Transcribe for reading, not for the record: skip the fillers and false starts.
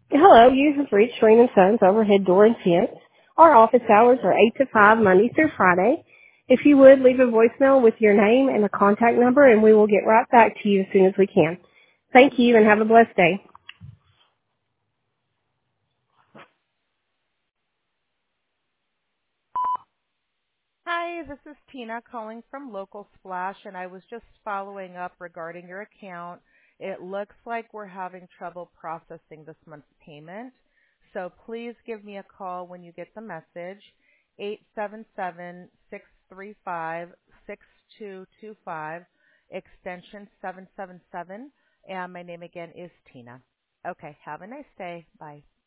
Hello, you have reached Rain and Sons Overhead Door and Fence. Our office hours are 8 to 5 Monday through Friday. If you would, leave a voicemail with your name and a contact number and we will get right back to you as soon as we can. Thank you and have a blessed day. Hi, this is Tina calling from Local Splash, and I was just following up regarding your account. It looks like we're having trouble processing this month's payment, so please give me a call when you get the message, 877-635-6225, extension 777, and my name again is Tina. Okay, have a nice day. Bye.